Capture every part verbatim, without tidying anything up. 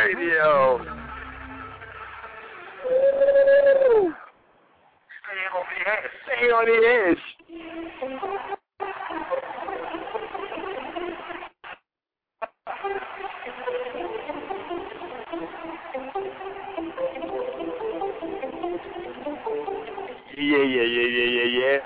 Radio. Stay on the edge. Stay on the edge. Yeah, yeah, yeah, yeah, yeah, yeah.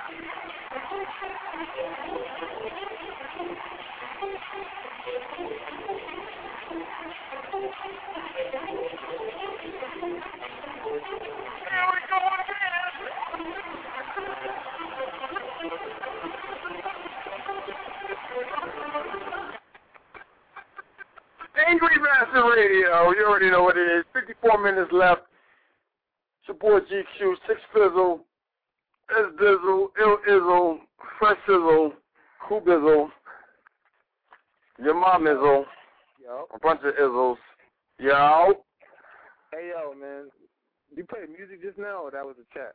Angry Master Radio. You already know what it is. fifty-four minutes left. It's your boy G Q, Six Fizzle, S Dizzle, Ill Izzle, Fresh Sizzle, Who Bizzle, your mom Izzle, yo. A bunch of Izzles. Yo. Hey, yo, man. You played music just now, or that was a chat?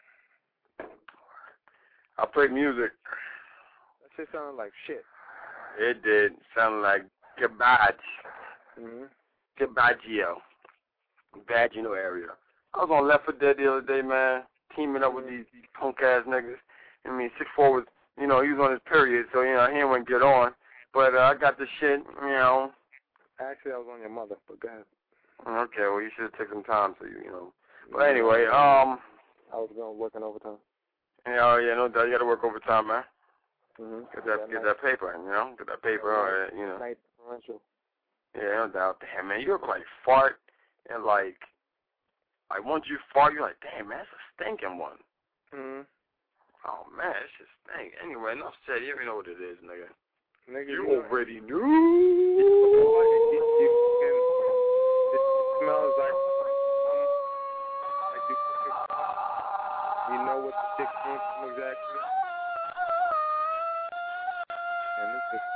I played music. That shit sounded like shit. It did. Sound like Gabage. Mm-hmm. Gabaggio. Bagino area. I was on Left four Dead the other day, man, teaming up with these, these punk-ass niggas. I mean, six four was, you know, he was on his period, so, you know, he wouldn't get on. But uh, I got the shit, you know. Actually, I was on your mother, but go ahead. Okay, well, you should have taken some time, so you, you know. But anyway, um. I was going working overtime. Yeah, oh, yeah, no doubt. You got to work overtime, man. Mm-hmm. Get that, get that paper, you know. Get that paper, or, you know. Night differential. Yeah, no doubt. Damn, man, you look like fart, and like, like once you fart, you're like, damn, man, that's a stinking one. Mm-hmm. Oh, man, it's just stink. Anyway, enough said. You already know what it is, nigga. Nigga, you, you already know. knew. You, you, you can, it smells like, um, like you fucking, you know what the dick comes from exactly. And this is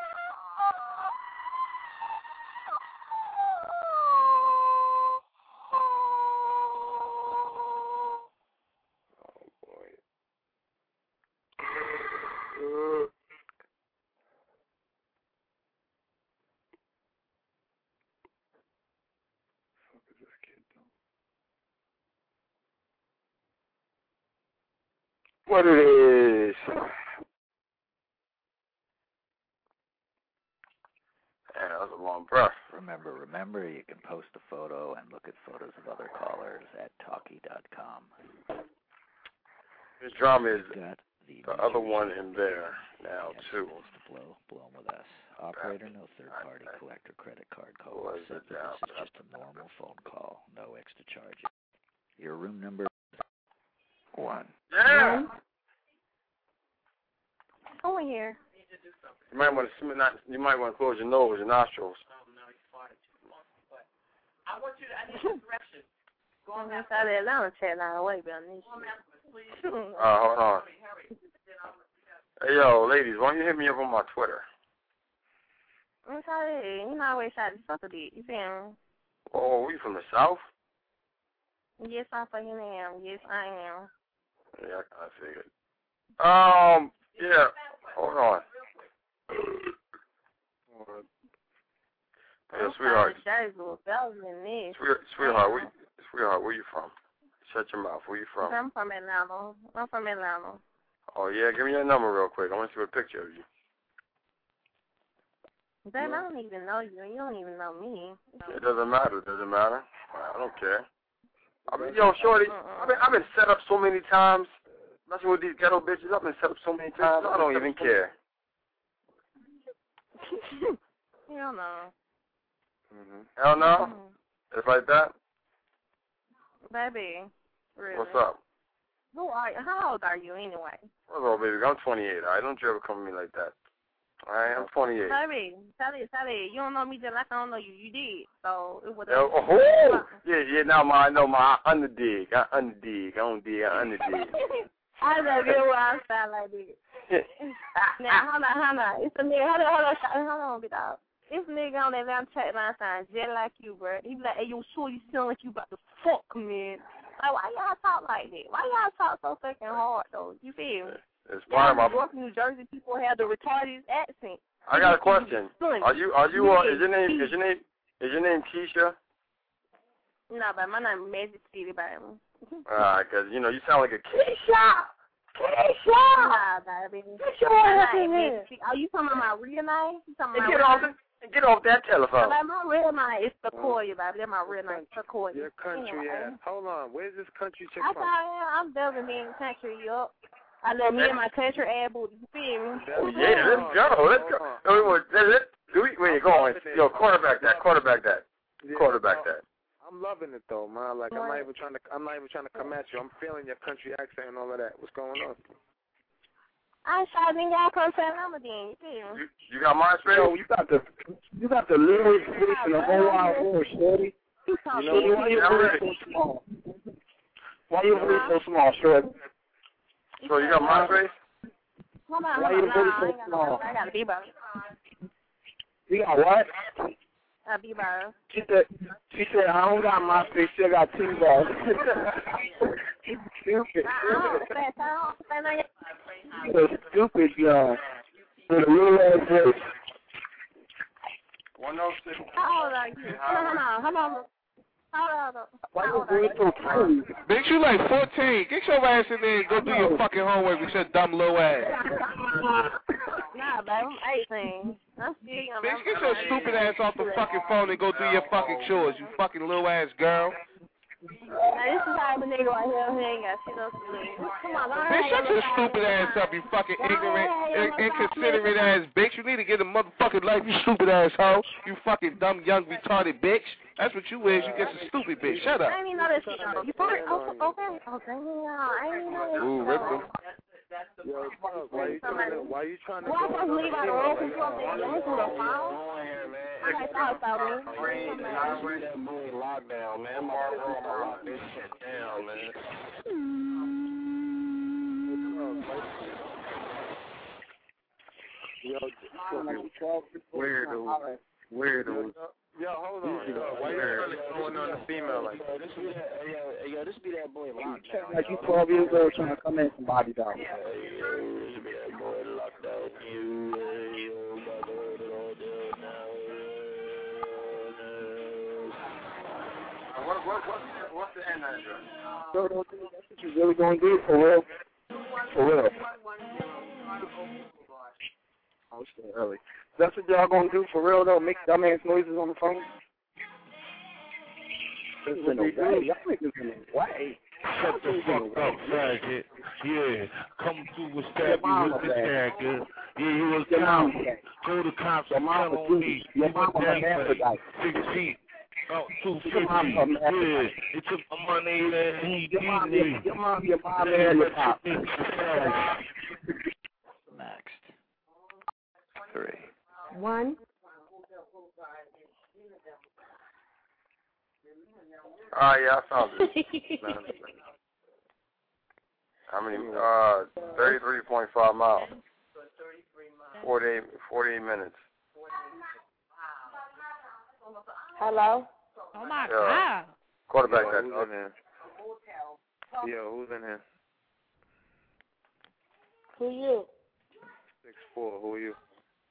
what it is. Yeah, that was a long breath. Remember, remember, you can post a photo and look at photos of other callers at talkie dot com. This drama is got the, the other one in there now, too. To blow, blow them with us. Operator, no third-party collector credit card call. Was Except it that down? this is just a normal phone call. No extra charge. Your room number one. Yeah. Over here. You might want to not. You might want to close your nose, your nostrils. Oh no, you farted too long. But I want you to. I need some directions. Go on that side of the Atlanta chat line away, but I need Go on that please. Uh, hold on. Hey, yo, ladies, why don't you hit me up on my Twitter? I'm sorry. You know, I always try to fuck with it. You feel me? Oh, we from the South? Yes, I fucking am. Yes, I am. Yeah, I figured. Um, yeah. Hold on. Hey, sweetheart. Sweet, sweetheart, where, sweetheart, where you from? Shut your mouth. Where you from? I'm from Atlanta. I'm from Atlanta. Oh, yeah, give me your number real quick. I want to see a picture of you. Then I don't even know you. You don't even know me. It doesn't matter. It doesn't matter. I don't care. I mean, yo, shorty, I've been, I've been set up so many times. Messing with these ghetto bitches, I've been set up so many times. I don't even care. Hell no. Mm-hmm. Hell no? Mm-hmm. It's like that? Baby. Really? What's up? Who are you? How old are you anyway? What's up, baby? I'm twenty-eight, all right? Don't you ever come to me like that. All right? I'm twenty-eight. Baby, Sally, Sally, you don't know me just like I don't know you. You did. So, it was Oh, oh, yeah, yeah, now my, I know my I underdig. I underdig. I don't dig. I underdig. I love you when I sound like this. Now, hold on, hold on. It's a nigga. Hold on, hold on, hold on, big dog. It's a nigga on that damn chat line sound just like you, bro. He be like, hey, yo, sure, you sound like you about to fuck, man. Like, why y'all talk like that? Why y'all talk so fucking hard, though? You feel me? It's part of my... New York, New Jersey, people have the retarded accent. I got a question. Are you, are you, uh, is your name, is your name, Is your name Keisha? No, but my name is Magic City, baby. Ah, because, you know, you sound like a Keisha. Keisha. Nah, baby. Keisha, My name is Magic City. Oh, you talking about my real name? You talking about get my off real the, get off that telephone. Like, my real name is Sequoia, baby. That's my real name, Sequoia. Your country yeah. ass. Hold on. Where's this country chick I from? thought I'm Belgian being country, yup. I love me and my country ass booty. You feel me? Yeah, let's go. Let's go. No, wait, wait, do we, wait, go on. Yo, quarterback that. Quarterback that. Yeah, quarterback no, that. I'm loving it though, man. Like I'm not even trying to. I'm not even trying to come at you. I'm feeling your country accent and all of that. What's going on? I shot nigga I come say number then. You feel me? You, you got MySpace? Yo, you got the you got the littlest face in the whole wide world, shorty. You know why your voice so small? Why your voice so small, shorty? So you got MySpace? Hold on, Why hold your on. voice Nah, I so ain't got no- small? I got a B-bar. You got what? A B-bar. She said, she said, I don't got MySpace, she got T-ball. Stupid. I don't say, I don't say nothing. You're stupid, y'all. With a little ass voice. one oh six. How old are you? Hold on, hold on, hold on. How old are you? Why you voice so tiny? Bitch, you like fourteen. Get your ass in there and go do your fucking homework with your dumb little ass. Nah, baby, I'm eighteen. I'm still young. Bitch, get your stupid ass off the fucking phone and go do your fucking chores, you fucking little ass girl. Now, this is how the nigga right here who ain't got shit else to do. Come on, learn Bitch, how shut to your do stupid ass up, you fucking ignorant, in- inconsiderate ass bitch. You need to get a motherfucking life, you stupid ass hoe. You fucking dumb, young, retarded bitch. That's what you is. You get a stupid bitch. Shut up. I ain't even know that shit, though. You probably, okay, okay, okay, I ain't even know that shit. Ooh, Ripple. Yo, Bug, why you trying to? Why you trying to? Why go can't you leave out the room for something? on- You don't do the phone. I got thoughts about me. Lockdown, man. My room, I lock this shit down, man. Yo, Weirdo. Weirdo. yo, hold on. Yo, why you trying to go in on the female like that? This be that, hey, yo, hey, yo, this be that boy Lockdown. Like you twelve years old trying to come in somebody down. Hey, yo, this be that boy Lockdown. You, hey, yo, got to hold it all down now. What, what, what's, the, what's the end address? So don't think that's what you really gonna do for real? For real. Oh, it's still early. That's what y'all gonna do for real though? Make dumbass noises on the phone? This is in the way. Y'all niggas in the way. Shut the fuck up, faggot. Yeah, come through with stab you with the dagger. Yeah, you was Your mom. down. Told the cops to Your mom tell was on me. Your You mom went was down a for hermaphrodite. six feet. Oh, two fifty. Your mom was a Yeah, hermaphrodite. it took my money and he Your mom, beat your, me. your mom, your mom, and your pop. Next. Three. One. Ah, yeah, I found it. How many? Uh, thirty-three point five miles. Forty-eight, forty-eight minutes. Hello? Oh, my Yeah. God. Quarterback Yo, that. who's in here? Yo, who's in here? Who you? Six four. Who are you?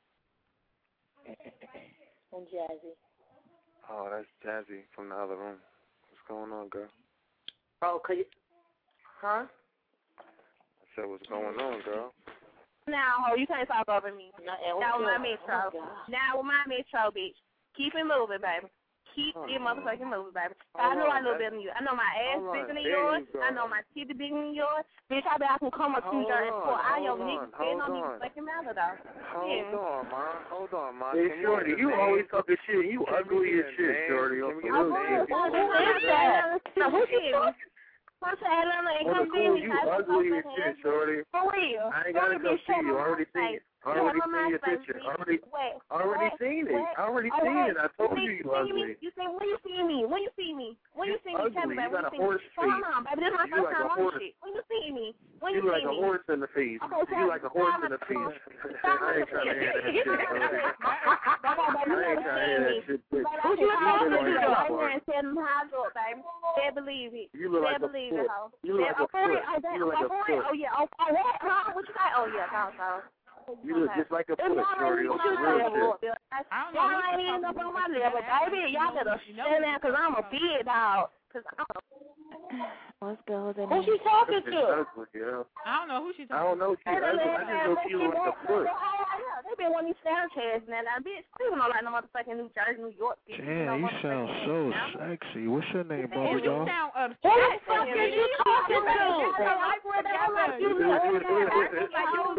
I'm Jazzy. Oh, that's Jazzy from the other room. What's going on, girl? Oh, could you? Huh? I said, what's going on, girl? Now, ho, you can't talk over me. Now with my metro. Now with my metro, bitch. Keep it moving, baby. Keep Hold it on. motherfucking moving, baby. Hold I know I on, know baby. better than you. I know my ass Hold on. bigger than There yours. you go. I know my titty bigger than yours. Bitch, I bet I can come up to Hold you and on, pour all your hold niggas on, sitting on hold these on. fucking matter, though. Hold Yeah. on, ma. Hold on, ma. Hey, Can Shorty, you, you always talking shit. You Can we ugly get as a shit, name? Shorty. Can we get For a real name? shit. So who did me? Come to Atlanta and On come the be cool, me. you I don't know ugly as what shit, it is. Shorty. For real. I ain't gotta Shorty, come bitch, see show you. my I already seen face. it. I already Show my seen your face, picture. bitch. I already, Wait, I already wait, seen it. wait. I already Oh, seen wait. it. I told see, you you see ugly. Me? You say, when you see me? When you see me? When you, You see me? Tell me, ugly. baby. You When got you a see horse me? Hold face. on, baby. This is my You first like a time on horse. this shit. When you see me? When You you like see a me? horse in the face. Okay, You like a horse in the face. I ain't trying to hear that shit, Shorty. I ain't trying to hear that shit, bitch. Who you talking to? You Right look there and tell them how I look, baby. They believe it. You look They like a believe foot. it, ho. You look like oh, a for real? foot. Oh, that, You look like oh, a for real? foot. Oh, yeah. Oh, oh, what? Huh? What you say? Oh, yeah, no, so. You look just like a It's foot, not shorty. really On some real shit. Y'all ain't even up on my level, baby. Y'all better stand there because I'm a big dog. Cause I'm a... What's girls in Who she talking It's to? ugly, yeah. I don't know who she I talking don't know. She Hey, ugly. they I just know she look like a foot. Yeah, they been wanting these Snapchats now. That bitch, they don't know like no motherfucking New Jersey, New York. bitch. Damn, you sound so sexy. What's your name, to. Bubba You Dog? sound upset. Who the fuck is you talking to? Like where they don't like you look. Like you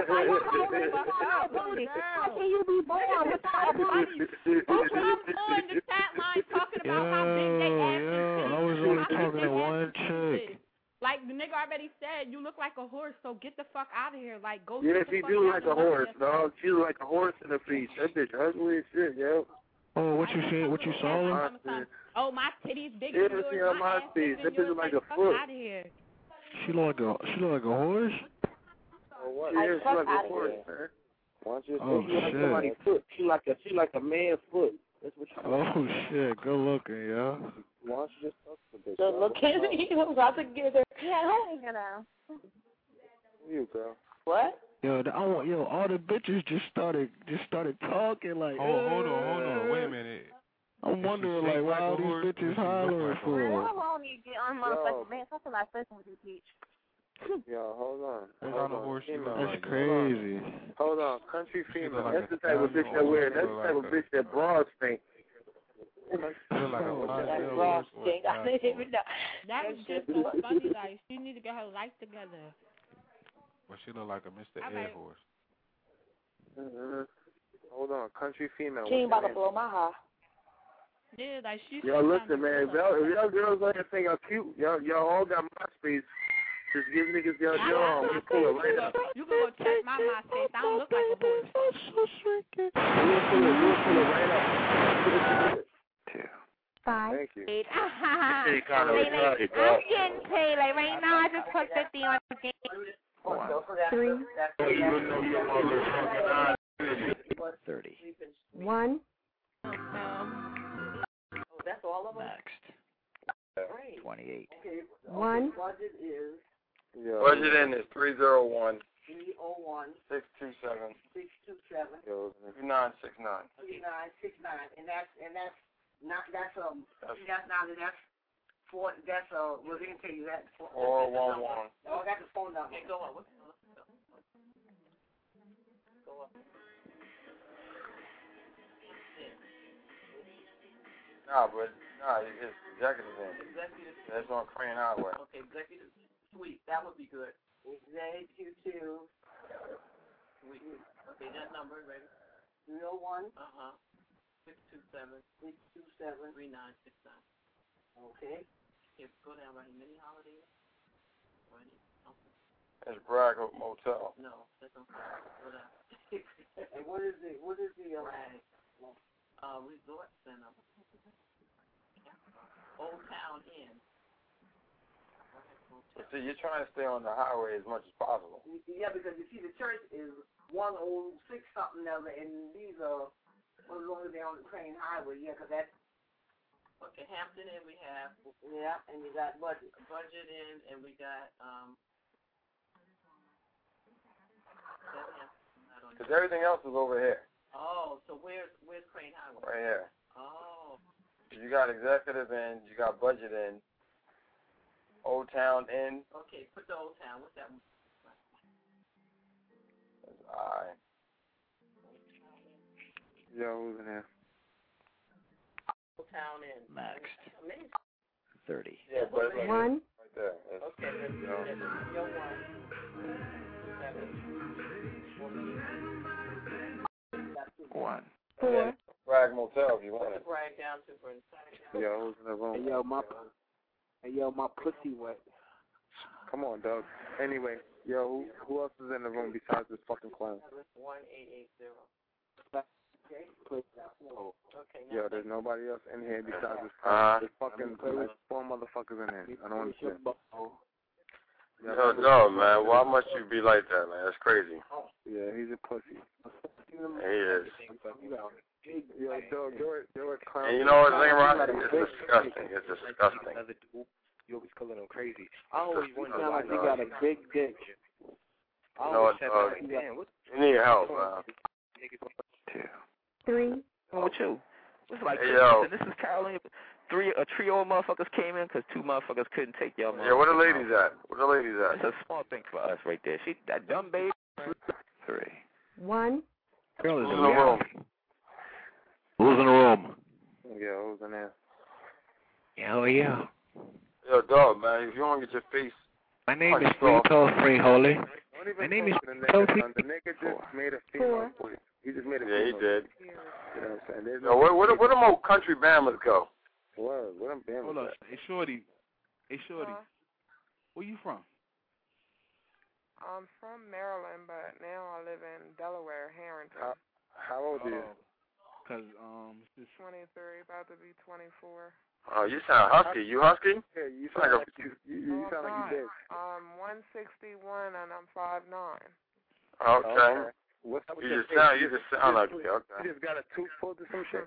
look. How can you be born without a booty? Who's on the chat line talking about how big they ass is? Yeah, I was only talking to one chick. Like the nigga already said, you look like a horse, so get the fuck out of here. Like go. Yeah, sit the she fuck do down like and a look horse, at dog. She look like a horse in the face. That bitch ugly as shit, yo. Oh, what you see? What you saw? yourself. Oh, my titties big Yeah, as yours. she on my ass bigger face. than That bitch yours. look like Get a the foot. fuck out of here. She look like a she look like a horse. Oh, what? Like, Yeah, she fuck like a outta horse, here. man. Why don't you Oh, she like shit. somebody's foot? She like a she like a man's foot. That's what she. Oh shit, good looking, yeah. Why don't you just talk to the bitch? So look at me. He was about to get her. Yeah, who ain't gonna? Who you, girl? What? Yo, the, I want yo, all the bitches just started just started talking like. Hold, hold on, hold on, wait a minute. I'm Is she wondering shaped like why like all a these horse, or bitches she look hollering like a for. Man, how long you get on motherfucking man? Something like fucking with you, bitch. Yo, hold on. What Hold kind of on. horse she look Female. That's like? crazy. Hold on, country She female. look like That's a the type of stallion bitch that or wear. she That's the look type like of a- bitch that bras stink. She look like a Oh, Clydesdale That horse raw or a thing. I didn't Clydesdale. even know. That was just so funny. Like she need to get her life together. Well, she look like a Mister All Ed right. horse. Mm-hmm. Hold on, country female. She ain't What's about to her name? blow my high. Yeah, like she's. Yo, listen, man. If y'all, if y'all girls out here think I'm cute, y'all, y'all all got MySpace. Just give niggas y'all jaw. We pull it right up. You can go check my MySpace. I don't look like a horse. so shrinking. We'll pull it. We'll pull it right up. Two. Five. Thank you. Eight. She kinda Lady, retarded, I'm dog. getting paid. Like right now, I just put fifty on the game. One. Three. Thirty. One. Um, oh, that's all of them? Next. Great. Twenty-eight. Okay. One. Budget is Yo, Budget in is three zero one three oh one six two seven six two seven yo, two nine six nine. three nine six nine, and that's and that's not that's um that's not that's four that's uh well they can tell you that four one one. Oh, that's the phone number. Okay, go on. What's go up. Nah, but nah, it's executive in. Executive. That's on Crane Highway. Okay, executive suite. That would be good. Executive suite. Okay, that number ready. Three oh one. Uh huh. Six two seven. Six two seven. Three nine six nine. Okay. Okay, go down right. Mini holiday. Right. Okay. It's Bragg Motel. No, that's on go down. And what is the what is the uh, uh resort center? Old Town Inn. But see, you're trying to stay on the highway as much as possible. Yeah, because you see, the church is one oh six something other, and these are well, as long as they're on the Crane Highway. Yeah, because that's okay. Hampton Inn we have. Yeah, and you got budget budget Inn, and we got um. Because everything else is over here. Oh, so where's where's Crane Highway? Right here. Oh. You got executive in, you got budget in, Old Town Inn. Okay, put the Old Town. What's that one? That's I. yo, who's in there? Old Town Inn. Next. Amazing. Thirty. Yeah, but it's like One. right there. It's, Okay, that's you know, that's your one. Seven. One. Four. Bragg Motel if you want What's it. the brag down to for inside? Yo, who's in the room? Hey, yo, my, hey, yo, my pussy wet. Come on, dog. Anyway, yo, who, who else is in the room besides this fucking clown? One eight eight zero. Okay. Oh. Okay. Yo, there's nobody else in here besides this Uh-huh. clown. There's fucking there's four motherfuckers in here. I don't understand. Yo, no, man. Why must you be like that, man? That's crazy. Yeah, he's a pussy. He is. Yo, dog, do it, do it, clown. And you know what the thing about it? It's disgusting. It's disgusting. Other dude, you always calling him crazy. I always wonder Sound why like he got a big dick. You know what, dog? You need help, man. Two. Three. What's with you? This is like Hey, yo. this is Carolina. Three a trio of motherfuckers came in because two motherfuckers couldn't take y'all. Yeah, where the ladies at? Where the ladies at? It's a small thing for us right there. She that dumb baby. Three. One. Girl is Who's in the room? Who's in the room? Yeah, who's in there? Yeah, oh yeah. Yo, dog, man, if you want to get your face. My name is punched off- Frito Free Holy. Don't even My name is talk to the Frito nigga, Free. son. The nigga just made a female voice. He just made a Yeah, he female did. voice. You know what I'm saying? There's Yo, where, where, where them old country bammers go? Where, where them bammers Hold up. at? Hey, Shorty. Hey, Shorty. Huh? Where you from? I'm from Maryland, but now I live in Delaware, Harrington. How, how old are you? Because, um, it's just... twenty-three, about to be twenty-four. Oh, you sound husky. You husky? Yeah, you sound sound like like you, you, you No, sound I'm like you not. big. I'm one sixty-one and I'm five nine. a... Okay. What's up with You your just face? sound, you just sound like you it. Okay. just got a tooth pulled or some shit?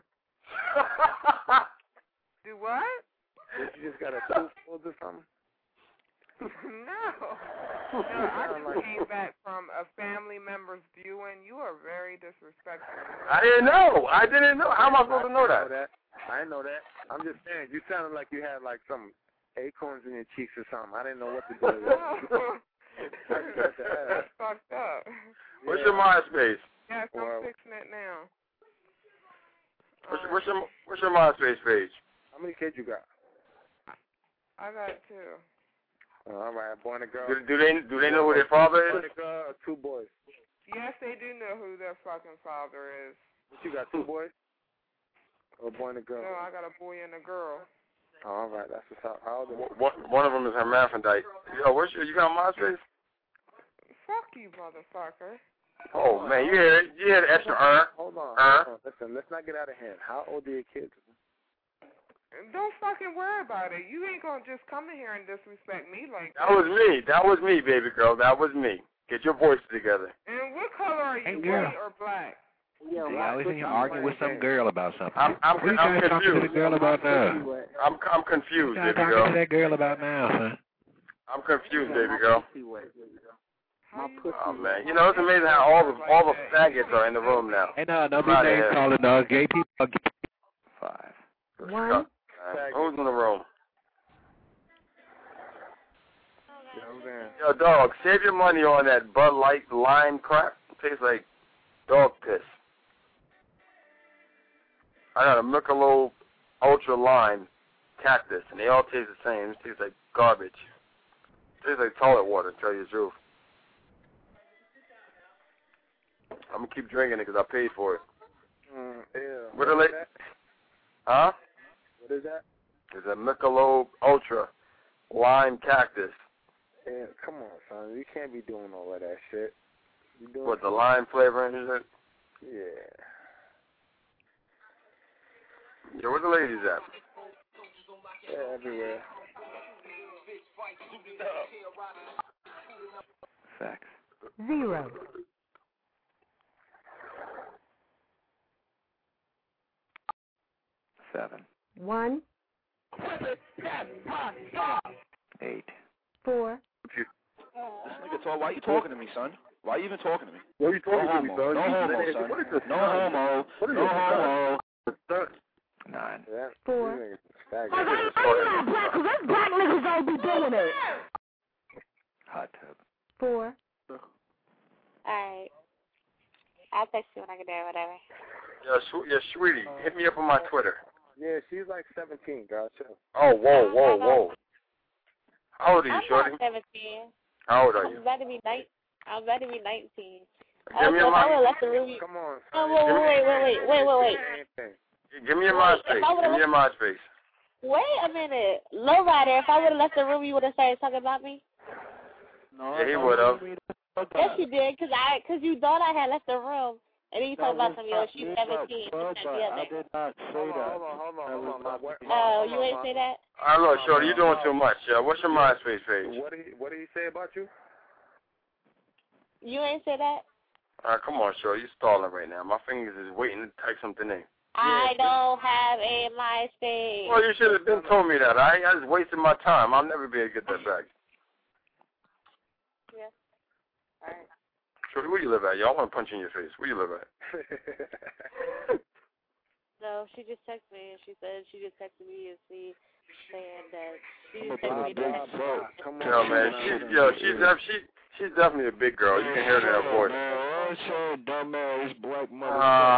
Do what? You just got a tooth pulled or something? No. No, I just came back from a family member's viewing. You are very disrespectful. I didn't know. I didn't know. How am I supposed to know that? I didn't know that. I'm just saying, you sounded like you had like some acorns in your cheeks or something. I didn't know what to do with it. That's fucked up. What's your MySpace? Yes, I'm Well- fixing it now. What's, what's your What's your MySpace page? How many kids you got? I got two. Oh, all right, boy and a girl. Do, do they Do they know who their father Boy is? and a girl or two boys? Yes, they do know who their fucking father is. What you got, two boys? Or a boy and a girl? No, I got a boy and a girl. Oh, all right, that's what's up. How old are you? One, one of them is hermaphrodite. Yo, what's your, you got MySpace? Fuck you, motherfucker. Oh man, you hear it? You hear the extra uh? Hold on, Uh? hold on. Listen, let's not get out of hand. How old are your kids? Don't fucking worry about it. You ain't gonna just come in here and disrespect me like That was me. That was me, baby girl. That was me. Get your voices together. And what color are you, Hey, girl. white or black? Yeah, always in here arguing with some girl about something. I'm I'm, What are you I'm guys talking to the confused. girl about now? I'm I'm confused, What are you baby talking to girl. that girl about now, son? I'm confused, baby girl. My Oh man, you know it's amazing how all the all the faggots are in the room now. Hey, no, no, be I'm outta name here. calling, dog. Gay people. Five. One. Man, who's in the room? You know what I'm saying? Yo, dog, save your money on that Bud Light lime crap. It tastes like dog piss. I got a Michelob Ultra Lime Cactus, and they all taste the same. It tastes like garbage. It tastes like toilet water, to tell you the truth. I'm going to keep drinking it because I paid for it. Mm, yeah. What are they? that? Huh? What is that? It's a Michelob Ultra Lime Cactus. Yeah, come on, son. You can't be doing all of that shit. You doing What, the lime flavor and shit? Yeah. Yo, where the ladies at? Yeah, everywhere. Facts. Zero. Seven. One. Eight. Four. This nigga talk. Why you talking to me, son? Why you even talking to me? What are you talking no to me, homo. son? No You- homo, what son. is this? No homo. What is No this? homo. Nine. Yeah. Four. These niggas faggots. I'm not black, cause us black niggas don't be doing it. Hot tub. Four. Alright. I'll text you when I get there, whatever. Yo, sw- yo, sweetie, hit me up on my Twitter. Yeah, she's like seventeen, girl. Chill. Oh, whoa, whoa, whoa. How old are you, I'm shorty? not seventeen. How old are I'm you? about to be nine. I'm about to be nineteen. Give me Oh, your so if I my, would have left the room. Come on. Oh, wait, wait, wait, wait, wait, wait, wait, wait. give me your Wait, MySpace. if I would've Give me your MySpace. Wait a minute, Lowrider. If I would have left the room, you would have started talking about me. No, Yeah, he would have. Yes, you did, cause I, cause you thought I had left the room, and then you talked about some yo, she's seventeen. Bubba, this, that, the I other. did not say Hold on, that. hold on, hold on, hold on. My, what, Oh, you ain't say that. All right, look, shorty, you're doing too much. Uh, what's your MySpace page? What did he, what did he say about you? You ain't say that. All right, come on, shorty, you're stalling right now. My fingers is waiting to type something in. I don't have a MySpace. Well, you should have been told me that. I, I just wasted my time. I'll never be able to get that back. Yeah. All right. Shorty, where you live at? Y'all want to punch you in your face. Where you live at? No, she just texted me and she said she just texted me and see saying that she just texted me that. Yo, man, she, yo, she's def- she, she's definitely a big girl. You can hear it in her voice. Man, I dumbass black mother.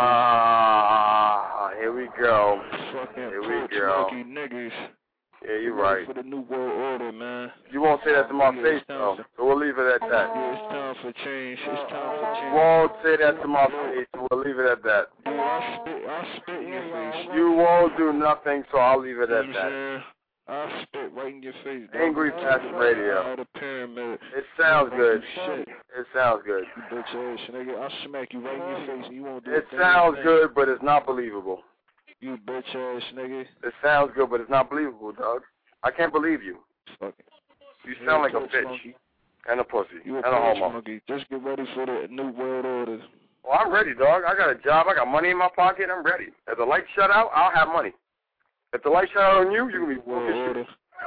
Ah, here we go. Fucking Here we go. niggas. Yeah, you're right. For the new world order, man. You won't say that to my face, though, so we'll leave it at that. Yeah, it's time for change. It's time for change. You won't say that to my face, so we'll leave it at that. Yeah, I spit, I spit in your face. You won't do nothing, so I'll leave it at that. I spit right in your face. Angry Passion Radio. The pyramid. It sounds good. Shit. It sounds good. You bitch ass nigga. I'll smack you right in your face and you won't do it. It sounds thing. good, but it's not believable. You bitch ass nigga. It sounds good, but it's not believable, dog. I can't believe you. Fuck it. You sound like a bitch. Monkey. And a pussy. You a and a homo. Monkey. Just get ready for the new world order. Well, I'm ready, dog. I got a job. I got money in my pocket. I'm ready. If the lights shut out, I'll have money. If the lights shut out on you, you're going to be world order.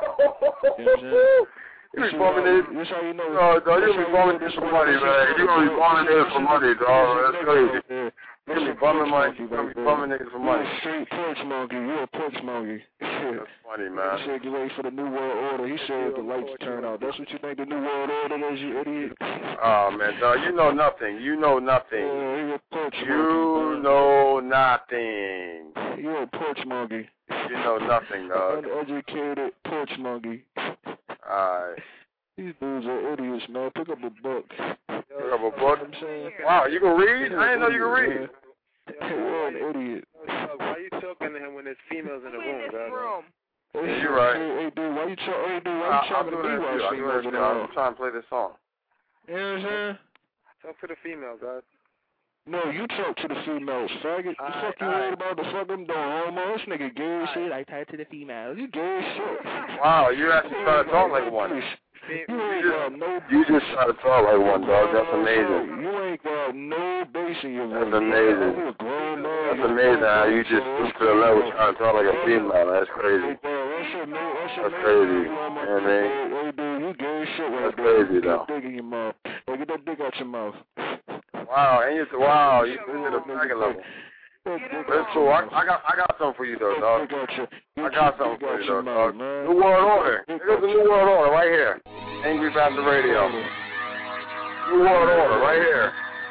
You be bumming this. That's how you know. No, dog, you be bumming this for money, man. You gonna be bumming this for money, dog. That's crazy. You gonna be bumming money. You gonna be bumming niggas for money. You a straight porch monkey. You a porch monkey. That's funny, man. He said get ready for the new world order. He said the lights turn out. That's what you think the new world order is, you idiot. Oh man, dog, you know nothing. You know nothing. Yeah, you a porch monkey. You know nothing. You a porch monkey. You know nothing, dog. Uneducated porch monkey. Alright. These dudes are idiots, man. Pick up a book. Pick up a book? Wow, you can read? I didn't know you could read. You're an idiot. Why you talking to him when there's females in the room, dog? Yeah, you're right. Hey, hey, dude, why you, tra- hey, dude, why Uh, you trying to be I'm while females in the room? I'm trying to play this song. You know what I'm saying? Talk to the females, dog. No, you talk to the females, faggot. The fuck you worried about the fuck I'm doing, homo? This nigga gay as shit. I talk to the females. You gay as shit. Wow, you actually try to talk like one. You ain't got no You just try to talk like one, dog. That's amazing. You ain't got no bass in your voice. That's amazing. That's amazing how you just stoop to the level trying to talk like a female. That's crazy. That's crazy. You know what I mean? Hey, dude, you gay as shit right That's there. crazy, though. Get that dick in your mouth. Hey, get that dick out your mouth. Wow, and you wow, you to the second level. That's cool. I, I got I got something for you though, dog. I got something for you though, dog. New World Order. Here's the New World Order right here. Angry Bastard Radio. New World Order right here.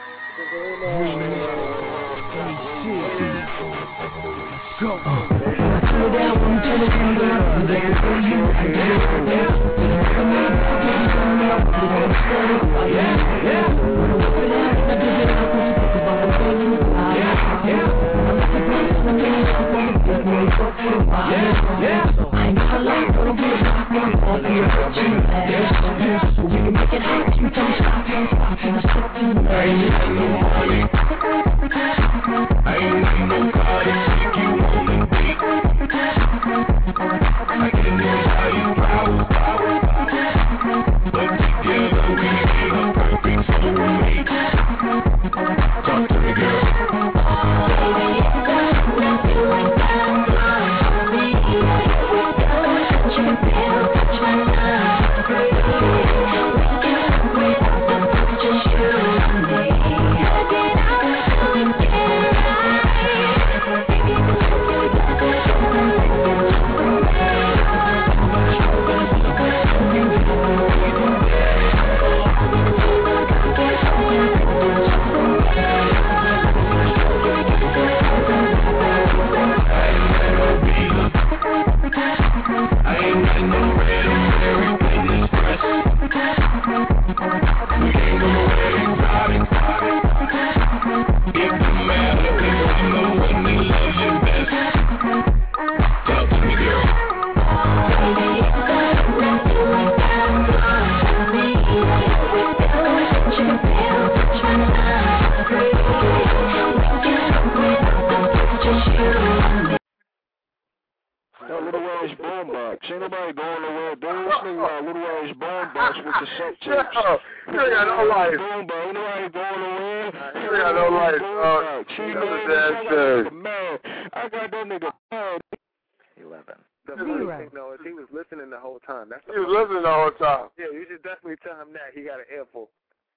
That little ass bomb box. Ain't nobody going nowhere, dude. This nigga got a little ass bomb box with the sex tapes. You ain't got no life. Bomb box. Ain't nobody going nowhere. You ain't got no life, dog. That's good. Man, I got that nigga mad. Eleven. The funny thing though is he was listening the whole time. That's He was listening the whole time. Yeah, you should definitely tell him that he got an earful.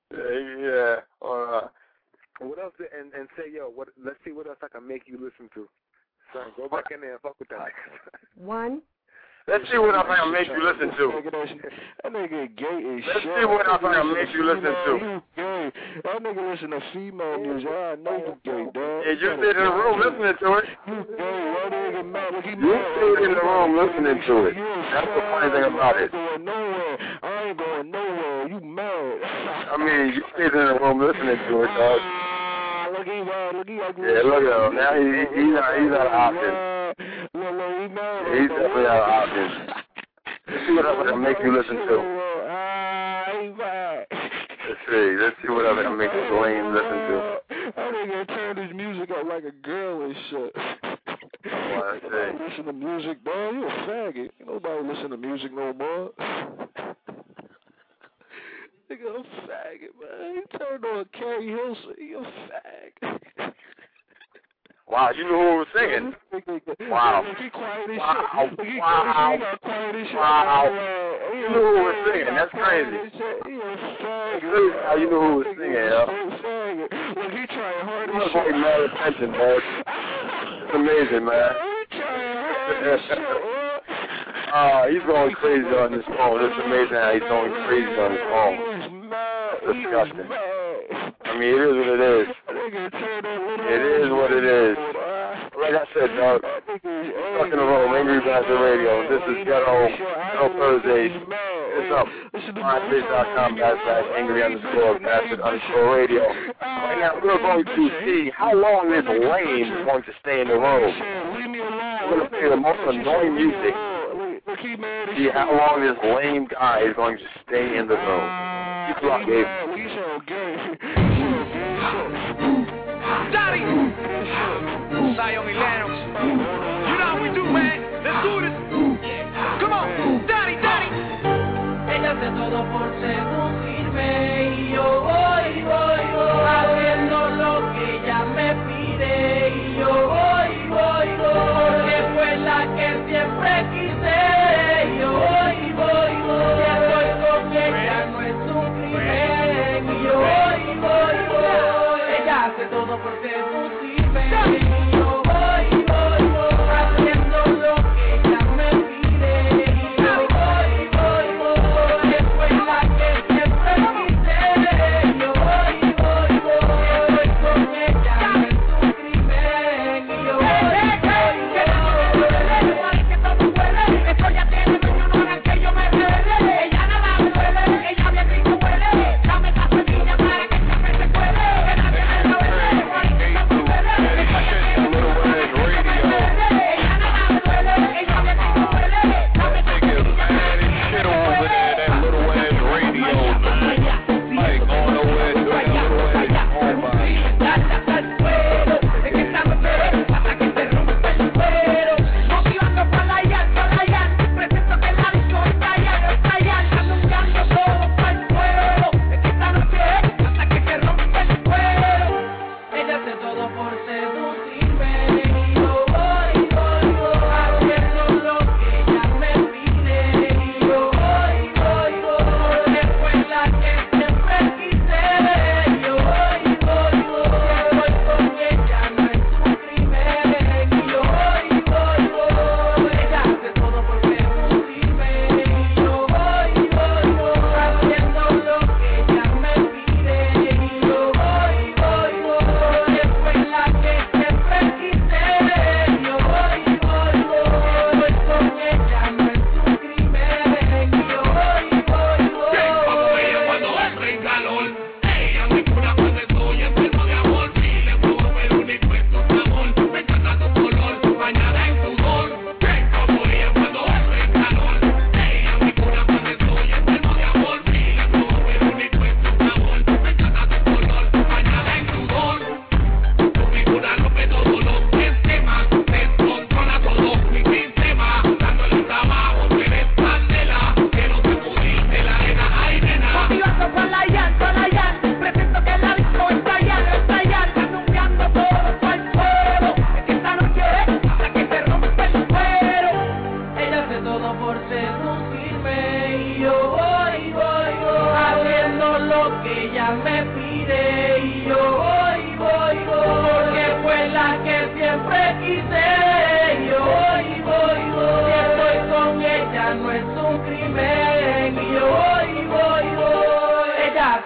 Yeah. All right. What else? And and say, yo, what? Let's see what else I can make you listen to. Son, go back in there and fuck with that. One. Let's see what else I can make you listen to. That nigga gay as Let's shit. see what else I can make you listen to. You gay. That nigga listen to female music. I know you gay, dog. Yeah, you stayed in the room listening to it. You gay. That nigga mad. Look, he You stayed in the room listening to it. That's the funny thing about it. I ain't going nowhere. I ain't going nowhere. You mad. I mean, you stayed in the room listening to it, dog. Look, he mad. Look, he Yeah, look at him. Now he, he, he's not, he's not an option. Look, look, he mad. Yeah, he's definitely not an option. Let's see what else I can make you listen to. Let's see. Let's see what else I can make you lame listen to. That nigga turned his music up like a girl and shit. Oh, I see. Listen to music, dog. You a faggot. Ain't nobody listen to music no more. Nigga, a faggot, man. He turned on Carrie Hilson. He a fag. Wow, you knew who was singing. Wow. He quiet as wow. shit. Wow. He Wow. quiet as shit. Wow. You knew who was singing. That's crazy. That's crazy how you knew who was singing, yo. Look, he trying hard You as must shit. pay mad attention, man. It's amazing, man. Uh, he's going crazy on his phone. It's amazing how he's going crazy on his phone. That's disgusting. I mean, it is what it is. It is what it is. Like I said, dog, stuck in the room, Angry Bastard Radio. This is Ghetto, Ghetto Thursdays. It's up. MySpace.com backslash angry underscore bastard underscore radio. Right now, we're going to see how long this lame is going to stay in the room. We're going to play the most annoying music. See how long this lame guy is going to stay in the room. Keep luck, Gabe. Daddy! Zion and Lennox. You know how we do, man. Let's do this. Come on. Daddy, daddy. Ella hace todo por seducirme y yo voy, voy, voy haciendo lo que ella me pide y yo voy, voy, voy porque fue la que siempre quise y yo voy, voy, voy si estoy con ella no es un crimen y yo voy, voy, voy ella hace todo por seducirme y yo voy, voy, voy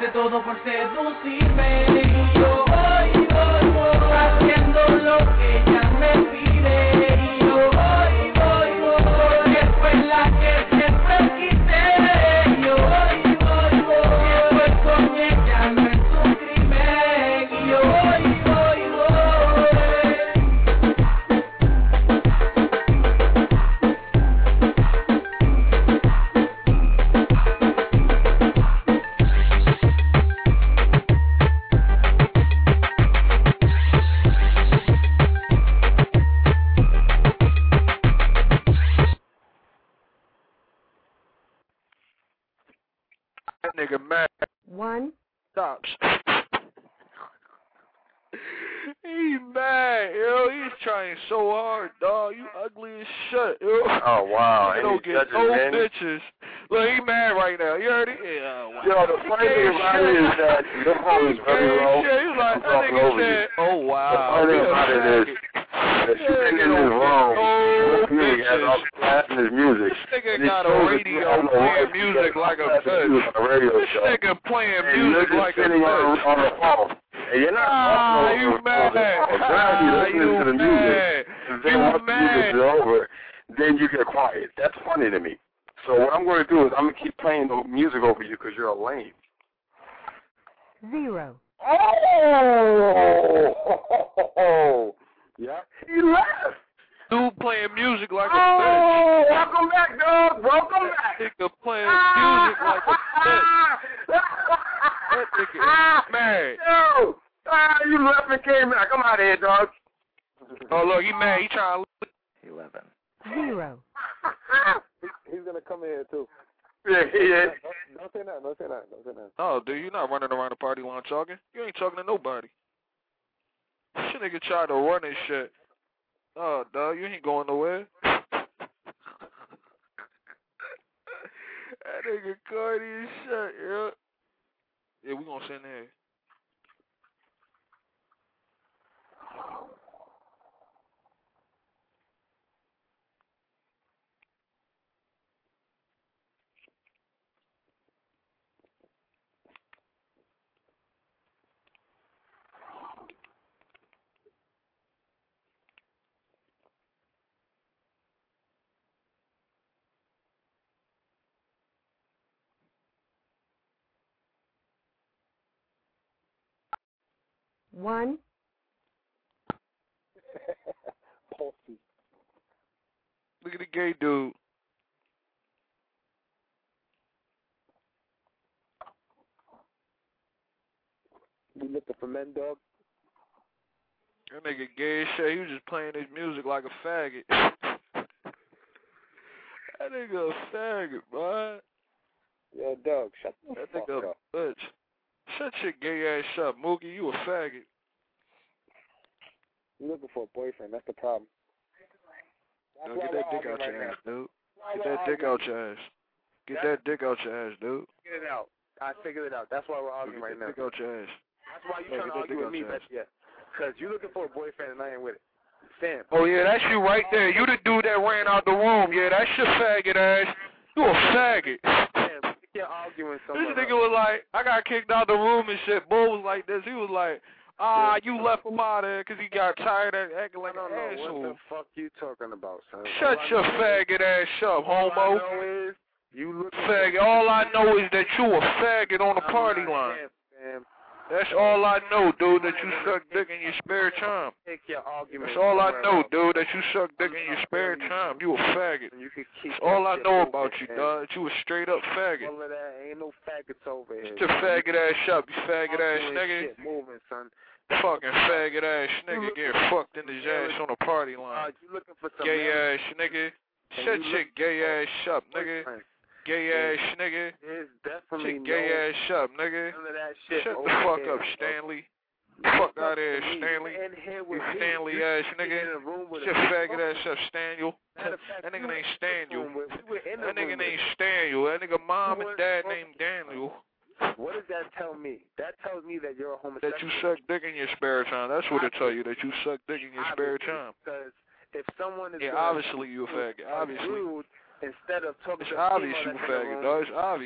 hace todo por seducirme. Y yo voy, voy, voy, haciendo lo que ella me pide. Y yo voy, voy, voy, porque fue la que siempre quise. Y yo voy, voy, voy, y estoy con ella, no es un crimen. Y yo voy, voy, voy. That nigga mad. One. Stops. He mad, yo. He's trying so hard, dog. You ugly as shit, yo. Oh, wow. You And don't he's get judging no men. bitches. Look, he mad right now. You heard it? Yeah, wow. Yo, the funny thing about it is that your home is very low. Yeah, he's like, I'm that talking nigga over you. said, oh, wow. The funny thing about it is that you've been in this room. Oh, He has all blasting his music. This nigga And he got a shows that you radio have no right playing to music get like a blasting bitch. music on a radio This show. nigga playing And music you're just like a sitting on, bitch. on the phone. And you're not Ah, talking you over the mad. phone. Now Ah, you're listening you to the mad. music. And then You once the music mad. is over, then you get quiet. That's funny to me. So what I'm going to do is I'm going to keep playing the music over you because you're a lame. Zero. Oh! Yeah. He left. Dude playing music like a Oh, bitch. welcome back, dog. Welcome back. That nigga playing music like a bitch. That nigga is mad. Yo, ah, you left and came back. Come out of here, dog. Oh, look, he mad. He trying to... Eleven. Zero. He's gonna come in here too. Yeah, yeah. Don't, don't say that. Don't say that. Don't say that. Oh, dude, you not running around the party line talking. You ain't talking to nobody. This nigga tried to run and shit. Oh, dog, you ain't going nowhere. That nigga Cardi and shit, yeah. Yeah, we gonna send there. One. Pulsey. Look at the gay dude. You looking for men, dog? That nigga gay as shit. He was just playing his music like a faggot. That nigga a faggot, boy. Yo, dog, shut the That fuck nigga up. a bitch. Shut your gay ass up, Mookie. You a faggot. You looking for a boyfriend? That's the problem. That's Yo, why get that we're dick out arguing your right ass, now. dude. That's Get why that we're dick out your ass. Get That's- that dick out your ass, dude. Get it out. I figured it out. That's why we're arguing Get right that now. dick out your ass. That's why you Yeah, trying to get that argue dick with me, out your but yeah. Because you looking for a boyfriend and I ain't with it. Sam. Oh, yeah, that's you right there. You the dude that ran out the room. Yeah, that's your faggot ass. You a faggot. Sam, you're arguing This someone nigga else. was like, I got kicked out the room and shit. Bull was like this. He was like, ah, you left him out there because he got tired of acting like I an don't know what asshole. the fuck you talking about, son. Shut All I your know is- faggot ass up, All I homo. know is you looking Faggot. for- All I know is that you a faggot on the I'm party not line. him, Sam. That's all I know, dude, that you suck dick in your spare time. Take your argument. That's all I somewhere know, else. dude, that you suck dick in your spare time. You a faggot. You can keep That's all I that know shit about moving, you, Sam. dog. That you a straight up faggot. All of that ain't no faggots over here. Get your faggot ass up, you faggot ass Arguing nigga. shit moving, son. Fucking faggot ass nigga getting fucked in his ass on the party Uh, line. you looking for some Gay marriage? ass nigga. And Shut you your look gay for ass up, nigga. boyfriend. Gay And ass nigga. There's Shut definitely your gay no ass up, nigga. none of that shit Shut the over fuck here, up, bro. Stanley. You Fuck look out of here, for me. Stanley. You in here You with me. Stanley You ass sitting nigga. in a room with Shut a your faggot ass up, Staniel. Matter of fact, That you nigga named in the Staniel. room with- we were in the That nigga room named with- Staniel. That nigga mom You and dad were- named Daniel. What does that tell me? That tells me that you're a homosexual. That you suck dick in your spare time. That's what it tell you, that you suck dick in your spare Obviously, time. Because if someone is Yeah, gonna obviously you a faggot. a Obviously. dude instead of talking It's to a obvious female you a that's in the faggot, room, dog. It's obvious.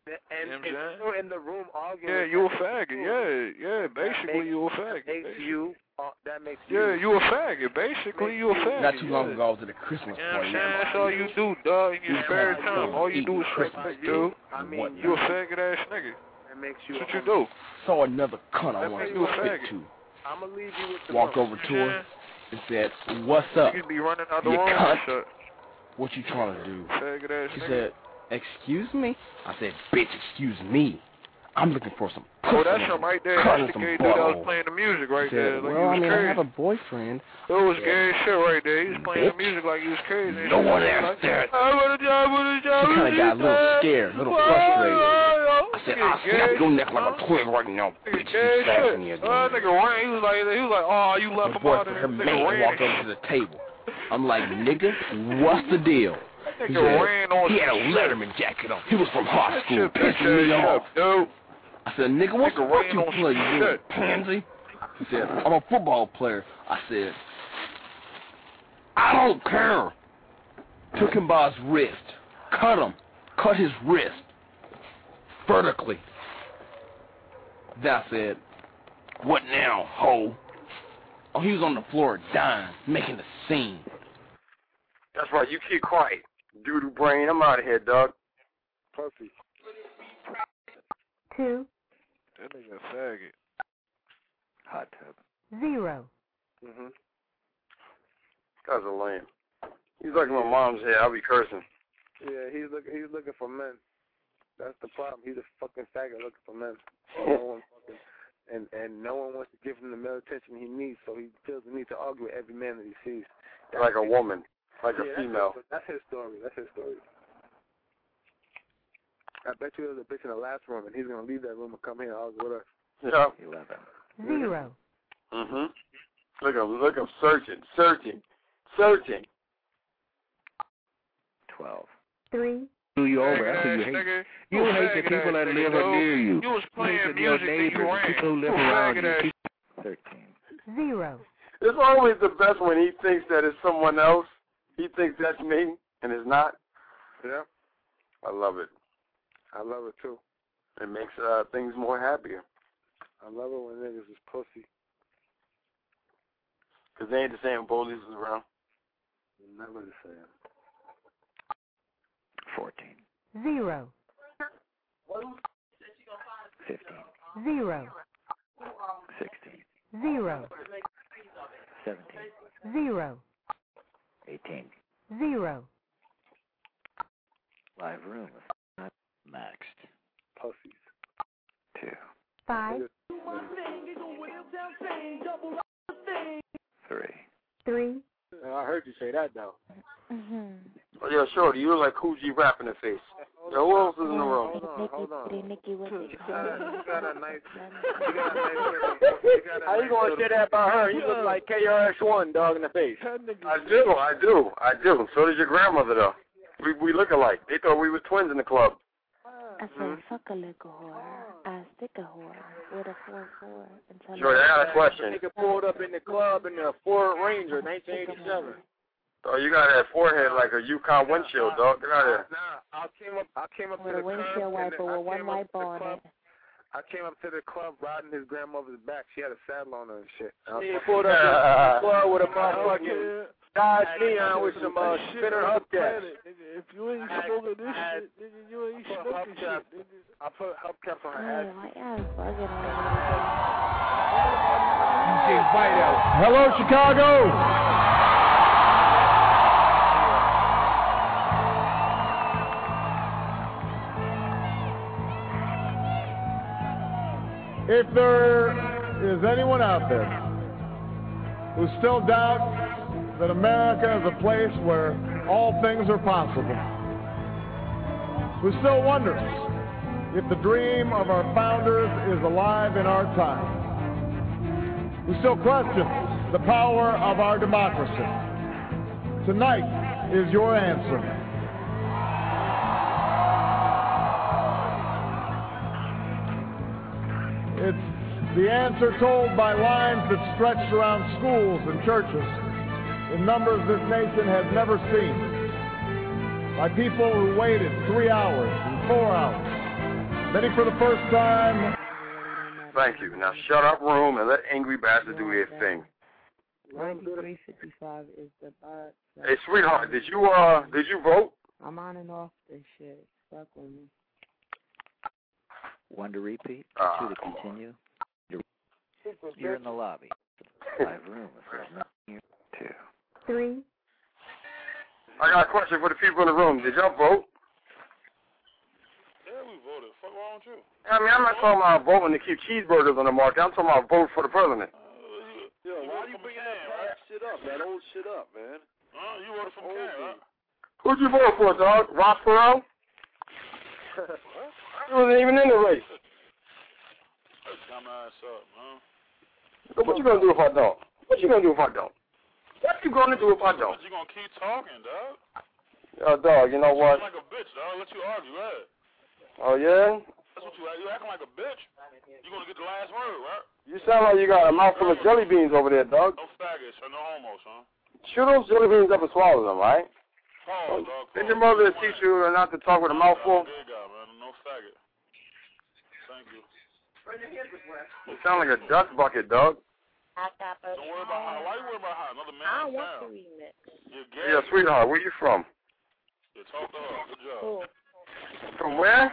And You know what I'm if saying? you're in the room arguing, Yeah, with you a that, faggot. Yeah, yeah. that Basically, makes, you a that faggot. makes basically. you. Uh, that makes you. Yeah, you a faggot. Basically, you a faggot. Not too long yeah. ago, I was at a Christmas You know what I'm party. saying? That's all you do, dog. In your You spare come time, to all you eat do is suck Christmas dick, dude. I mean, What? You a faggot ass nigga. That makes you. That's a what you do. Saw another cunt I That wanted makes you a to spit faggot. to. I'm gonna leave you with the. Walked room. over to her and said, "What's up? Niggas be running out the You room and cunt. shit. What you trying to do?" Faggot ass She nigga. said, "Excuse me?" I said, "Bitch, excuse me. I'm looking for some pussy." Oh, that's him right there. Cutting That's the some gay dude that was butthole. playing the music right She there. said, Like "Well, he I was mean, crazy. I have a boyfriend." It was gay as shit right there. He was playing the Bitch. music like he was crazy. No one asked that. I want a job, I want a job. She kind of got a little scared, a little frustrated. I said, "I'll snap your neck like a twig right now, bitch. You sassing me Oh, again." that nigga ran. He was like, he was like, oh, you left Her him out boyfriend, there. her Nigga man, ran. walked over to the table. I'm like, "Nigga, what's the deal?" He Nigga ran on he had a some shit. Letterman jacket on. He was from high That school, shit pissing pissed me ass off. up, dude. I said, "Nigga, what the Nigga fuck ran you on play, some you shit. pansy?" He said, "I'm a football player." I said, "I don't care." Took him by his wrist, cut him, cut his wrist vertically. Then I said, "What now, ho?" Oh, he was on the floor dying, making a scene. That's right. You keep quiet, doodoo brain. I'm out of here, dog. Pussy. Two, That nigga a faggot. Hot tub. zero. Mhm. Guys are lame. He's like my mom's head. I'll be cursing. Yeah, he's looking. He's looking for men. That's the problem. He's a fucking faggot looking for men. No one fucking, and and no one wants to give him the male attention he needs. So he feels the need to argue with every man that he sees. Like a woman, like yeah, a female. That's his, that's his story. That's his story. I bet you there's a bitch in the last room, and he's gonna leave that room and come here and argue with us. Yeah. Eleven. Zero. Mhm. Look, I'm look, I'm searching, searching, searching. Twelve. Three. Who you over? Faggot That's who you ass hate. nigga. You You a hate the faggot people ass that nigga, live dude. near you. You was playing hate music your and you neighbors, ran. people who live You a around faggot you. ass. Thirteen. Zero. It's always the best when he thinks that it's someone else. He thinks that's me, and it's not. Yeah, I love it. I love it too. It makes uh, things more happier. I love it when niggas is pussy. Because they ain't the same bullies around. Never the same. Fourteen. Zero. Fifteen. Zero. Sixteen. Zero. Seventeen. Zero. Eighteen. Zero. Live room. Not maxed. Pussies. Two. Five. Three. Three. I heard you say that though. Mm-hmm. Oh, yeah, Shorty, you look like Cool G Rap in the face. Yo, who else is in the room? Hold on, hold on. Nikki, what's You got a, you got a nice, you got a nice, you got a How you nice gonna little- say that about her? You look like K R S One, dog, in the face. I do, I do, I do. So does your grandmother, though. We we look alike. They thought we were twins in the club. I said, fuck a liquor whore. I stick a whore with a four four. Until Shorty, I got a question. Nigga pulled up in the club in a Ford Ranger, nineteen eighty-seven. Oh, you got that forehead like a Yukon windshield, dog. Get out of here. Nah, I came up, I came up with to a the club. windshield and wiper I with one came up light to the on club. it. I came up to the club riding his grandmother's back. She had a saddle on her and shit. He pulled up in the club with a motherfucking Dodge Neon with some uh, spinner hubcaps. If you ain't smoking this shit, nigga, you ain't smoking shit, nigga. I put hubcaps on her Hey, ass. why y'all bugging on D J Vito. Hello, Chicago. If there is anyone out there who still doubts that America is a place where all things are possible, who still wonders if the dream of our founders is alive in our time, who still questions the power of our democracy, tonight is your answer. It's the answer told by lines that stretch around schools and churches in numbers this nation has never seen, by people who waited three hours and four hours Submitting for the first time. Thank you. Now shut up, room, and let Angry Bastard do his thing. ninety-three fifty-five is the bot. Hey, sweetheart, did you uh did you vote? I'm on and off this shit. Fuck with me. One to repeat, Uh, two to continue. You're in the lobby. Live room if there's nothing here. Two. Three. I got a question for the people in the room. Did y'all vote? Yeah, we voted. Fuck wrong with you? I mean, I'm not talking about voting to keep cheeseburgers on the market. I'm talking about voting for the president. Yo, why you bringing that past shit up, that old shit up, man? Uh, you voted for McCain, right? Who'd you vote for, dog? Ross Perot? He wasn't even in the race. Come ass up, man. What you gonna do if I don't? What you gonna do if I don't? What you gonna do if I don't? You gonna keep talking, dog? Yo, dog, you know what? You like a bitch, dog. Let you argue, right? Oh, yeah? That's what you act. You acting like a bitch. You gonna get the last word, right? You sound like you got a mouthful of jelly beans over there, dog. No faggots or no homos, huh? Chew those jelly beans up and swallow them, right? Pause, dog. Did your mother teach you not to talk with a mouthful? Good guy, man. No faggot. Thank you. You sound like a dust bucket, dog. I got Don't worry about how. Why you worry about how? Another man I in don't want town. to remix. You're gay. Yeah, sweetheart, where you from? Yeah, talk to her. Good job. Cool. From where?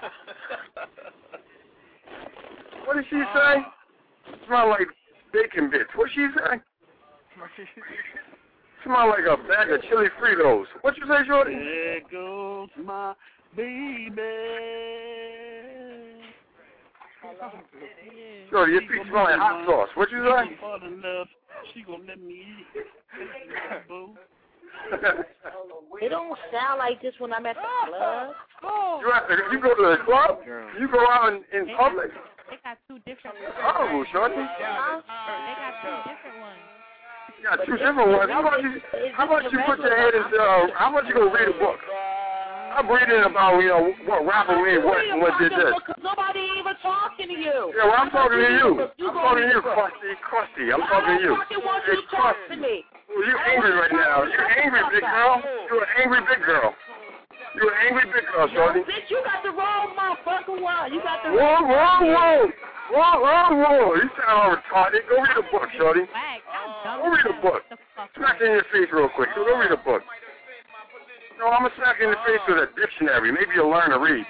What did she say? Smell like bacon bits. What did she say? Smell like a bag of chili Fritos. What you say, Shorty? There goes my baby. Shorty, your feet smell like hot sauce. What you say? She gonna let me eat. It don't sound like this when I'm at the club. You at the, you go to the club? You go out in, in public? They got two different ones. Oh, Shorty. They got two different ones. You got two different ones. How about you? How about you put your head into? Uh, how about you go read a book? I'm reading about you know what rapper made what and what did this. Nobody even talking to you. Yeah, well, I'm talking to you. I'm talking to you, Krusty. Krusty. I'm talking to you. I don't want you Hey, to talk to Krusty. me. Well, you're angry right now. You're angry, big girl. You're an angry big girl. You're an angry big girl, Shorty. Bitch, you got the wrong motherfucker one. You got the Whoa, wrong whoa, whoa. Whoa, whoa, whoa. You sound all retarded. Go read a book, Shorty. Go read a book. Smack it in your face real quick. Go read a book. No, I'm going to smack you in the face with a dictionary. Maybe you'll learn to read.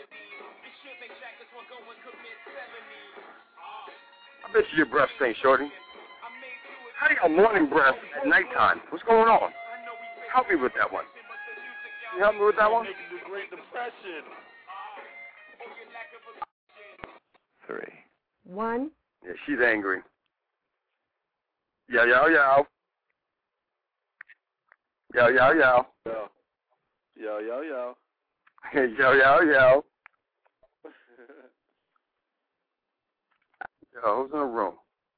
I bet you your breath stinks, Shorty. How do you got morning breath at nighttime? What's going on? Help me with that one. Can you help me with that one? The Great Depression. Three. One. Yeah, she's angry. Yo, yo, yo. Yo, yo, yo. Yo, yo, yo, yo. Yo, yo, yo. Yo, who's in the room?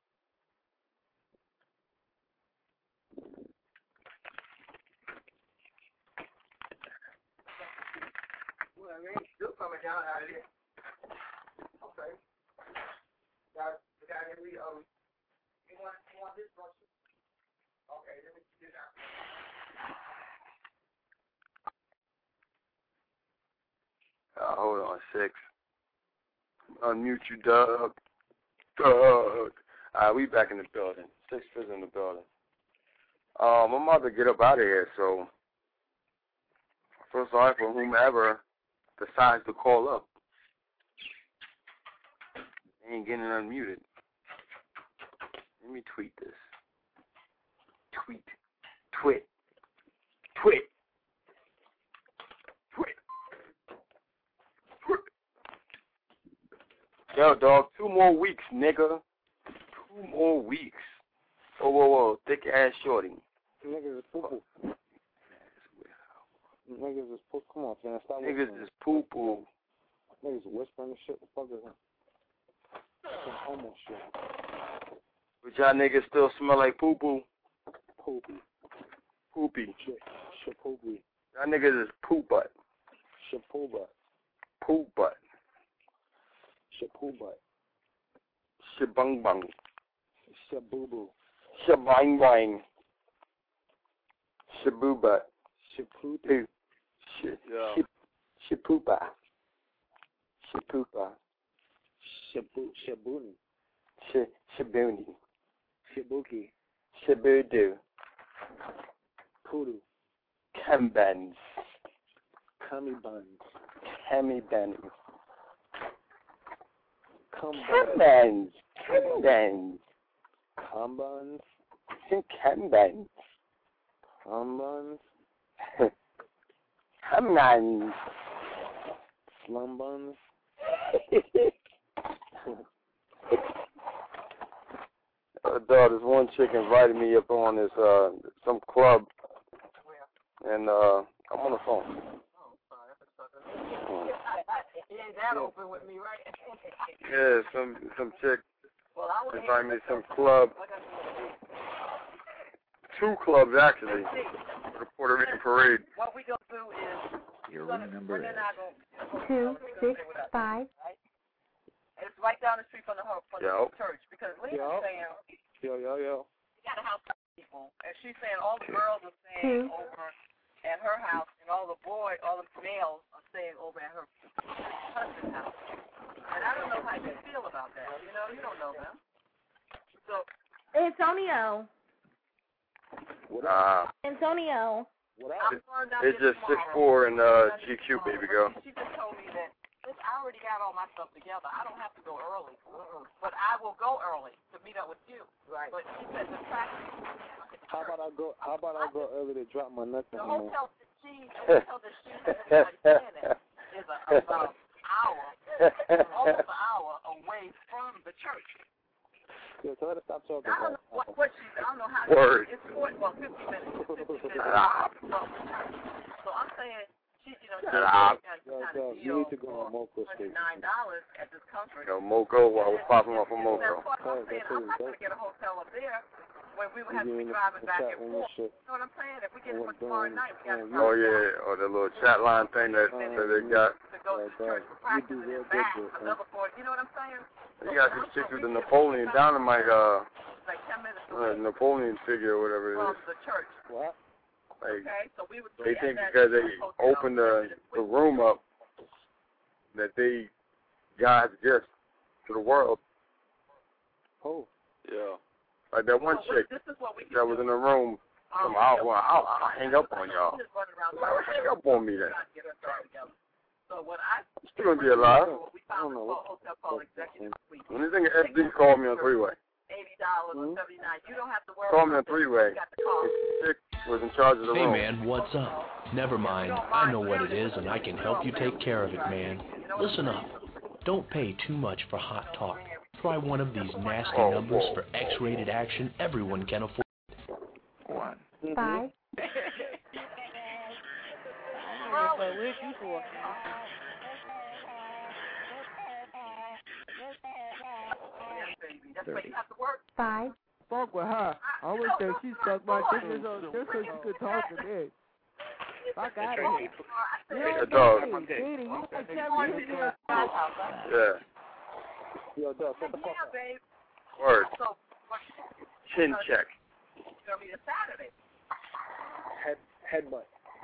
Well, it ain't still coming down out of here. Okay. Got, got every, um, you want, you want this one? Okay, let me get it out. Uh, hold on, six. Unmute you, Doug. Doug. Alright, we back in the building. Six is in the building. Um, I'm about to get up out of here, so I feel sorry for whomever decides to call up. They ain't getting unmuted. Let me tweet this. Tweet. Twit. Twit. Twit. Twit. Yo, dog, two more weeks, nigga. Two more weeks. Whoa, whoa, whoa. Thick ass shorty. Niggas is poo-poo. Niggas is poo. Come on, man. Stop Niggas whispering. is poo-poo. Niggas whispering and shit. What the fuck is that? Some homo shit. But y'all niggas still smell like poo-poo. Poopy. Poopy. Shit. Shit poopy. Y'all niggas is poop butt. Shit poo butt. Poop butt. Shit poo butt. Shit bung bung. Shit boo boo. Shit bang bang. Shit boo butt. Shit poo Poo. Shit. Yeah. Shit. Shit poo butt. Shapuka. Shabu Shabuni. Sh- Shabuni. Shibuki. Shibudu. Kudu. Kembens. Cummy buns. Kemi Benny. Cumbans. Kembens. Cumbans. Kembens. Cumbans. Kembens. Slum buns. Uh, dog, this one chick invited me up on this uh some club, and uh I'm on the phone. He ain't that open with me, right? Yeah, some some chick Well, I would invited me to some club, two clubs actually, for the Puerto Rican parade. What we gonna do is Your room number is Two, six, five. it's right down the street from the ho- from Yo. the church because Leah's Yo. saying Yo, yo, yo. she got a house of people, and she's saying all the girls are Two. staying over at her house, and all the boy, all the males are staying over at her husband's house. And I don't know how you feel about that. You know, you don't know them. So Antonio. Nah, Antonio. I'm going down it's there just six tomorrow. four and uh G Q, baby girl. She just told me that look, I already got all my stuff together. I don't have to go early, but I will go early to meet up with you. Right. But she said the traffic. How about I go? How about I go early to drop my nuts The in the hotel that she, the hotel that she has everybody staying at is a, about an hour, almost an hour away from the church. Yeah, so let us stop talking I don't about know what, what she. I don't know how. Word. It's forty, well, fifty minutes. fifty minutes Stop. from the church. So I'm saying, she, you know, she Stop. got Yo, kind yo, of you deal need to go on Moco for Station. nine dollars at this conference. Yo, Moco, I was popping off of That's Moco. what I'm saying. I'm not going to get a hotel up there when we would have to be driving back and forth. You know what I'm saying? If we get it for tomorrow night, we got to Oh yeah, or the little chat line thing that, that they got. to go to church for practice and then back another four. You know what I'm saying? You got this chick with the Napoleon Dynamite, uh, Like ten minutes uh, away Napoleon figure or whatever it from is. the church. What? Like, Okay, so we would they be think at that because they hotel opened the the room up that they God's gift to the world. Oh. Yeah. Like that one So chick this is what we can that was in the room. Um, I'll, well, I'll, I'll hang up on y'all. just running around Well, hang up on me then. get her started together. So what I I'm still gonna be alive. what we found was a hotel called Executive Suite. When this thing S D called me on three way. Eighty dollars or seventy nine. You don't have to worry. Called me on about three way. This chick was in charge of the Hey room. man, what's up? Never mind. I know what it is and I can help you take care of it, man. Listen up. Don't pay too much for hot talk. Try one of these nasty Oh, numbers whoa. for X-rated action everyone can afford. one. Five. Thirty. Five. Fuck with her. I wish that she stuck my dick in her just so she could talk to me. Fuck out of here. Hey, dog. Baby, you can tell me you can't Yeah. Yo, dog, shut the fuck up. Word. Chin check. Head, headbutt.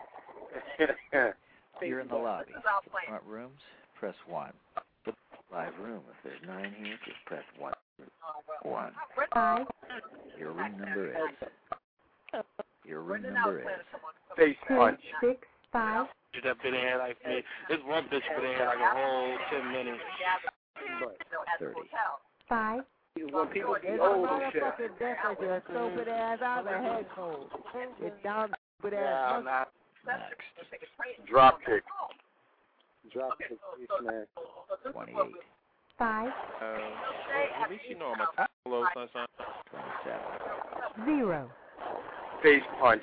You're in the lobby. Front rooms, press one. The live room, if there's nine here, just press one. One. Five. Your room number is. Your room number is. Face Two, punch. six, five. That been in here like me. This one bitch been in here like a whole ten minutes. Thirty. Five. When people It's get a old and shit. motherfucking death of your stupid ass out of the head cold. It's down stupid ass. not. Next. Drop kick. Drop the face, man. Twenty-eight. Five. Uh, at least you know I'm a top low, sunshine. Twenty-seven. Zero. Face punch.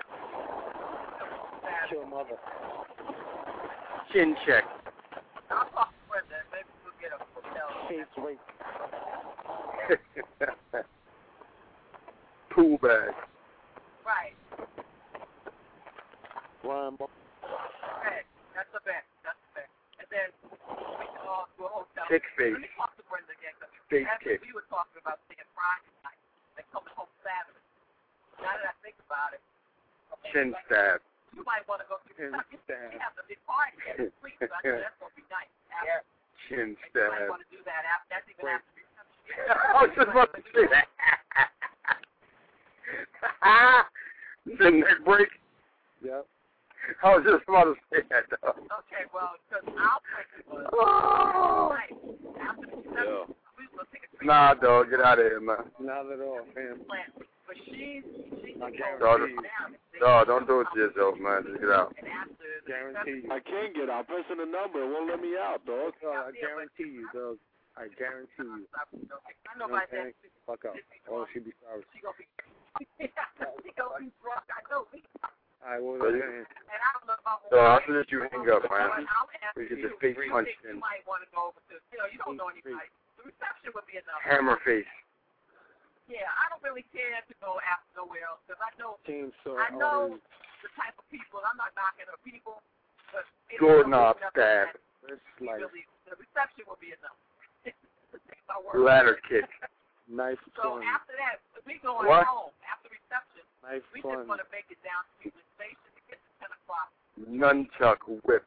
Kill mother. Chin check. Face rape. Pool bag. Right. Ryan Bo- Okay. That's the best. That's the best. And then we can all do a hotel. Kick face. Let me talk to Brenda again. 'Cause Face after kick. we were talking about seeing Friday night and coming home Saturday. Now that I think about it, Chin stab. you might want to go to Chin Kentucky. stab. We have the big party at the street, so I think that's going to be nice. After, Chin You stab. might want to do that. After, that's even after reception. I was just about to say that. The neck break? Yep. I was just about to say that, though. Okay, well, because our break was Oh. night. After the reception, we will take a drink. Nah, dog, get out of here, man. Not at all, fam. But she's, she's I Dog, guarantee you. dog, don't do it to yourself, man. Just get out. Guarantee you. I can't get out. I'm pressing the number. It won't let me out, dog. Dog, I guarantee you, dog. I guarantee you. I know You know about what I'm that. saying? Fuck up. Oh, she be sorry. She gonna be, she gonna be drunk. I know. All right, well, So, then. And I don't know about so after this, you hang up, man. We get the face punch You in. might want to go over to, you know, you don't know anybody. The reception would be enough. Hammer face. Yeah, I don't really care to go after nowhere else because I know, Chainsaw. I know the type of people. I'm not knocking the people, but it's Doorknob enough stab. It's that like really, the reception will be enough. My word. Ladder kick. knife So fun. after that, we going What? home after reception. Knife We fun. just want to make it down to the station to get to ten o'clock. Nunchuck whip.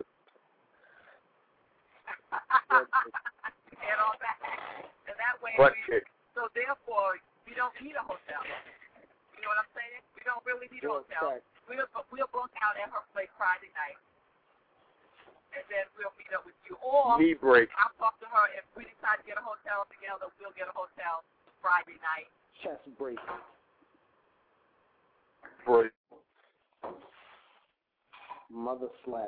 And all that. And that way, Butt we, kick. so therefore, we don't need a hotel. You know what I'm saying? We don't really need a Real hotel. fact. We'll, we'll book out at her place Friday night. And then we'll meet up with you. Or Knee break. I'll talk to her. If we decide to get a hotel together, we'll get a hotel Friday night. Chest break. Break. Mother slap.